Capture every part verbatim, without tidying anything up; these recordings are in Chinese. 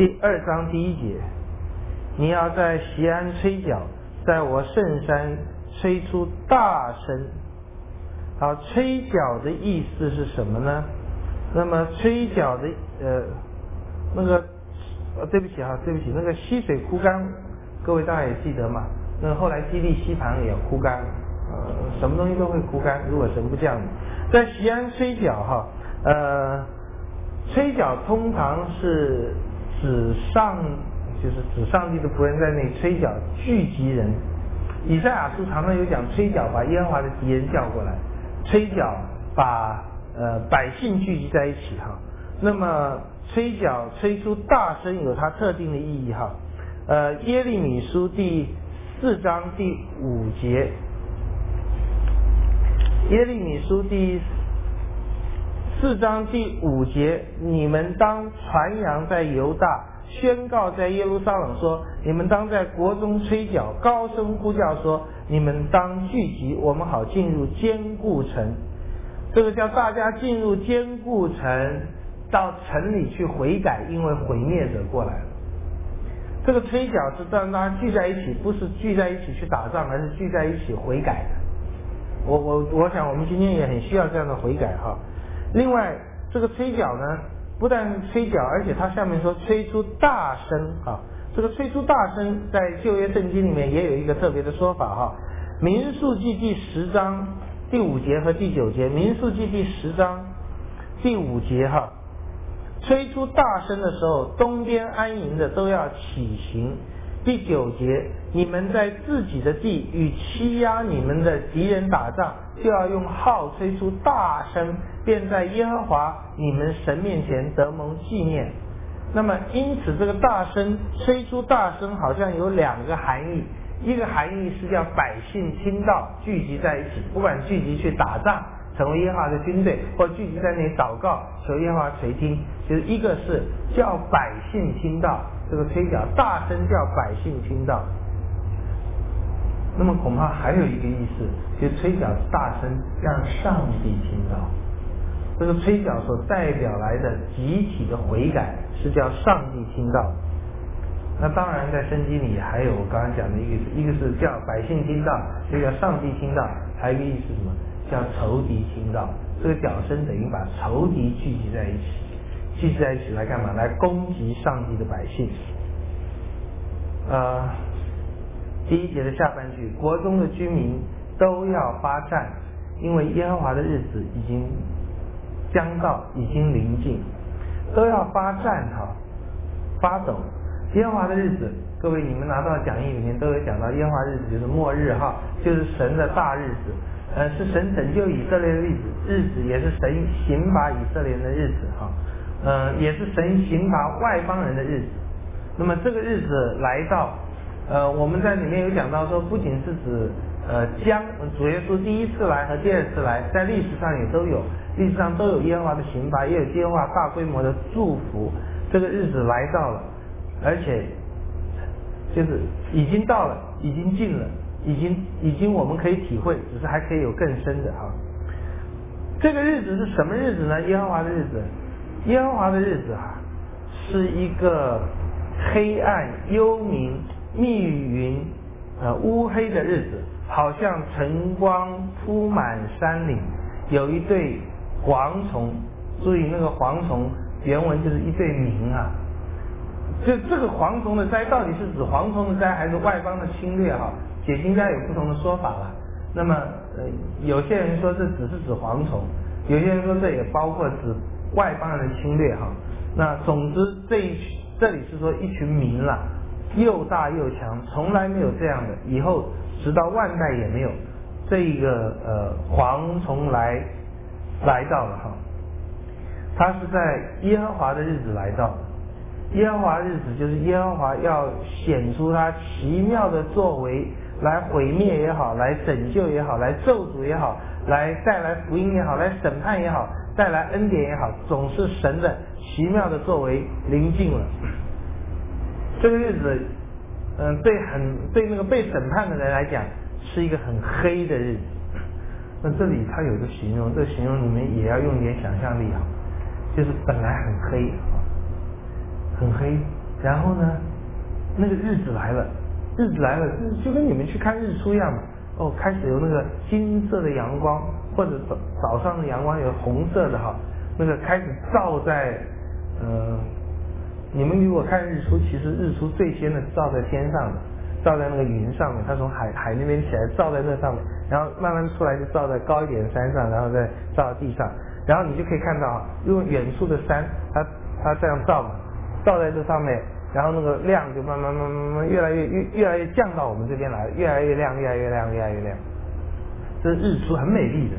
第二章第一节，你要在锡安吹角，在我圣山吹出大声。好，吹角的意思是什么呢？那么吹角的呃那个呃对不起哈，对不起，那个溪水枯干，各位大家也记得嘛？那后来基利溪旁也枯干，呃，什么东西都会枯干，如果神不降雨。在锡安吹角哈，呃，吹角通常是指上，就是指上帝的仆人在那里吹角聚集人。以赛亚书常常有讲吹角把耶和华的敌人叫过来，吹角把呃百姓聚集在一起哈。那么吹角吹出大声有它特定的意义哈。呃，耶利米书第四章第五节，耶利米书第四章第五节，你们当传扬在犹大，宣告在耶路撒冷说，你们当在国中吹角，高声呼叫说，你们当聚集，我们好进入坚固城。这个叫大家进入坚固城，到城里去悔改，因为毁灭者过来了。这个吹角是让大家聚在一起，不是聚在一起去打仗，而是聚在一起悔改的。我我我想我们今天也很需要这样的悔改哈。另外，这个吹角呢，不但吹角，而且它下面说吹出大声啊。这个吹出大声，在旧约圣经里面也有一个特别的说法哈。民数记第十章第五节和第九节，民数记第十章第五节哈。吹出大声的时候，东边安营的都要起行。第九节，你们在自己的地与欺压你们的敌人打仗，就要用号吹出大声，便在耶和华你们神面前得蒙纪念。那么因此这个大声吹出大声好像有两个含义，一个含义是叫百姓听到聚集在一起，不管聚集去打仗成为耶和华的军队，或聚集在那里祷告求耶和华垂听，就是一个是叫百姓听到，这个吹角大声叫百姓听到。那么恐怕还有一个意思，就是吹角大声让上帝听到。这个吹角所代表来的集体的悔改是叫上帝听到。那当然在圣经里还有我刚刚讲的一个，一个是叫百姓听到，一个叫上帝听到，还有一个意思是什么？叫仇敌听到。这个角声等于把仇敌聚集在一起，聚集在一起来干嘛？来攻击上帝的百姓。呃，第一节的下半句，国中的居民都要发战，因为耶和华的日子已经将到，已经临近，都要发战哈，发抖。耶和华的日子，各位你们拿到讲义里面都有讲到，耶和华日子就是末日哈，就是神的大日子，呃，是神拯救以色列的日子，日子也是神刑罚以色列人的日子哈，呃，也是神刑罚外邦人的日子。那么这个日子来到，呃，我们在里面有讲到说，不仅是指呃将主耶稣第一次来和第二次来，在历史上也都有，历史上都有耶和华的刑罚，也有耶和华大规模的祝福。这个日子来到了，而且就是已经到了，已经近了，已经已经我们可以体会，只是还可以有更深的哈。这个日子是什么日子呢？耶和华的日子，耶和华的日子哈，是一个黑暗、幽冥、密云、呃乌黑的日子，好像晨光铺满山岭，有一对蝗虫，注意那个蝗虫原文就是一对鸣啊。就这个蝗虫的灾到底是指蝗虫的灾还是外邦的侵略哈？解经家有不同的说法了。那么呃，有些人说这只是指蝗虫，有些人说这也包括指外邦人的侵略哈。那总之这一这里是说一群民啦，又大又强，从来没有这样的，以后直到万代也没有这一个呃蝗虫来来到了哈。它是在耶和华的日子来到的。耶和华日子就是耶和华要显出他奇妙的作为，来毁灭也好，来拯救也好，来咒诅也好，来带来福音也好，来审判也好，带来恩典也好，总是神的奇妙的作为临近了。这个日子嗯、呃，对很对那个被审判的人来讲是一个很黑的日子。那这里他有个形容，这个形容你们也要用点想象力啊，就是本来很黑很黑， 然后呢，那个日子来了，日子来了，就跟你们去看日出一样嘛。哦，开始有那个金色的阳光，或者早早上的阳光有红色的哈，那个开始照在，呃，你们如果看日出，其实日出最先的照在天上的，照在那个云上面，它从海海那边起来照在那上面，然后慢慢出来就照在高一点的山上，然后再照到地上，然后你就可以看到，因为远处的山，它它这样照嘛，照在这上面。然后那个亮就慢慢慢慢慢慢越来越越越来越降到我们这边来，越来越亮，越来越亮，越来越亮。这日出很美丽的。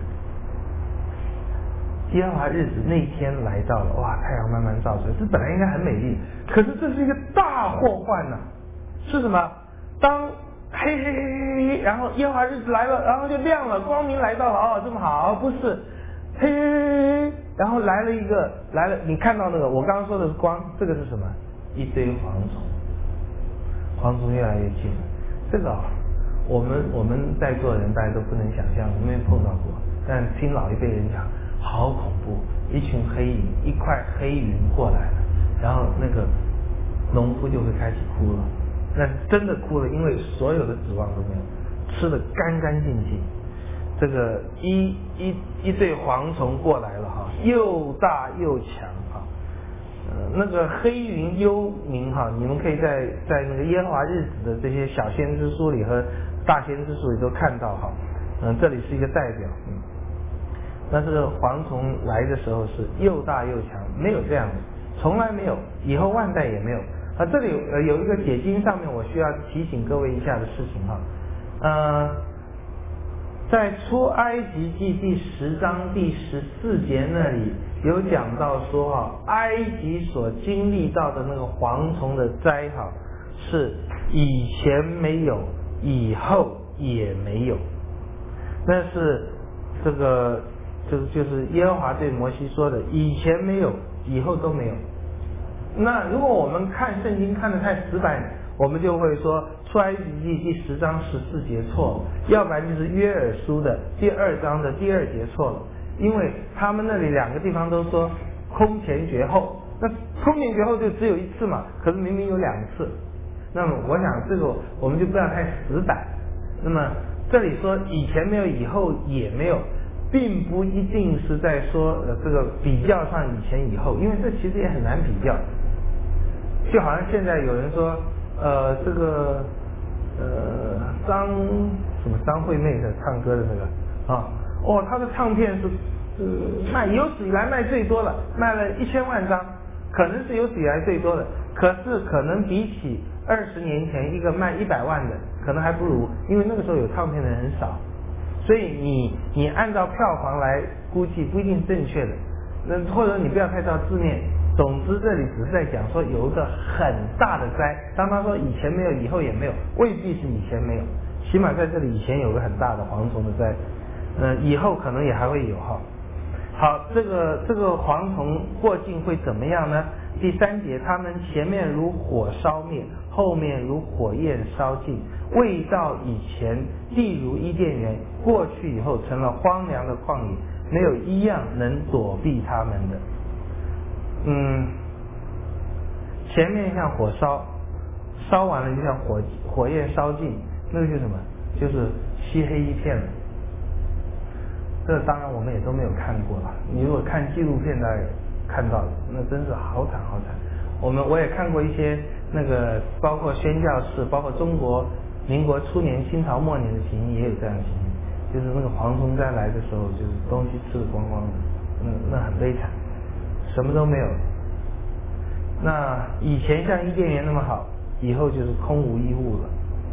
耶和华日子那一天来到了，哇，太阳慢慢照出来，这本来应该很美丽，可是这是一个大祸患呐、啊！是什么？当嘿嘿嘿嘿嘿，然后耶和华日子来了，然后就亮了，光明来到了，哦，这么好，不是？嘿嘿嘿嘿，然后来了一个，来了，你看到那个，我刚刚说的是光，这个是什么？一堆蝗虫，蝗虫越来越近了。这个啊，我们我们在座的人大家都不能想象，我没有碰到过，但听老一辈人讲，好恐怖，一群黑影，一块黑云过来了，然后那个农夫就会开始哭了，那真的哭了，因为所有的指望都没有，吃得干干净净。这个一一一对蝗虫过来了哈，又大又强哈。呃，那个黑云幽冥哈，你们可以在在那个耶和华日子的这些小先知书里和大先知书里都看到哈。嗯、呃，这里是一个代表。嗯，那这个蝗虫来的时候是又大又强，没有这样的，从来没有，以后万代也没有。啊，这里呃有一个解经上面我需要提醒各位一下的事情哈。呃，在出埃及记第十章第十四节那里。有讲到说哈，埃及所经历到的那个蝗虫的灾哈，是以前没有，以后也没有。那是这个，就是就是耶和华对摩西说的，以前没有，以后都没有。那如果我们看圣经看得太死板，我们就会说出埃及记第十章十四节错了，要不然就是约珥书的第二章的第二节错了。因为他们那里两个地方都说空前绝后，那空前绝后就只有一次嘛，可是明明有两次。那么我想这个我们就不要太死板。那么这里说以前没有，以后也没有，并不一定是在说呃这个比较上以前以后，因为这其实也很难比较。就好像现在有人说呃这个呃张什么张惠妹的唱歌的那个啊。哦，他的唱片是呃卖有史以来卖最多了，卖了一千万张，可能是有史以来最多的。可是可能比起二十年前一个卖一百万的，可能还不如，因为那个时候有唱片的人很少，所以你你按照票房来估计不一定正确的。那或者你不要太照字面。总之这里只是在讲说有一个很大的灾，当他说以前没有，以后也没有，未必是以前没有，起码在这里以前有个很大的蝗虫的灾。呃，以后可能也还会有哈。好，这个这个蝗虫过境会怎么样呢？第三节，他们前面如火烧灭，后面如火焰烧尽，未到以前，地如伊甸园，过去以后成了荒凉的旷野，没有一样能躲避他们的。嗯，前面像火烧，烧完了就像火火焰烧尽，那个就是什么？就是漆黑一片了。这当然我们也都没有看过了。你如果看纪录片，大家看到了，那真是好惨好惨。我们我也看过一些那个，包括宣教士，包括中国民国初年、清朝末年的情形，也有这样的情形，就是那个蝗虫灾来的时候，就是东西吃得光光的，那那很悲惨，什么都没有。那以前像伊甸园那么好，以后就是空无一物了。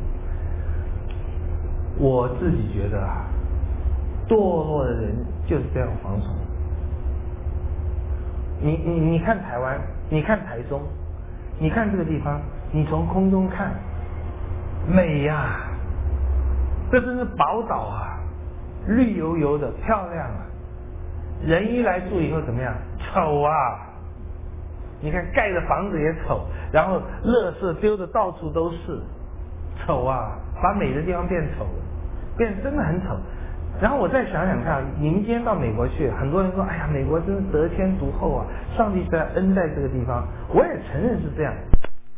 我自己觉得啊。堕落的人就是这样蝗虫。你你你看台湾，你看台中，你看这个地方，你从空中看，美呀、啊，这真是宝岛啊，绿油油的，漂亮啊。人一来住以后怎么样？丑啊！你看盖的房子也丑，然后垃圾丢的到处都是，丑啊！把美的地方变丑了，变真的很丑。然后我再想想看，你们今天到美国去，很多人说，哎呀，美国真是得天独厚啊，上帝在恩在这个地方，我也承认是这样。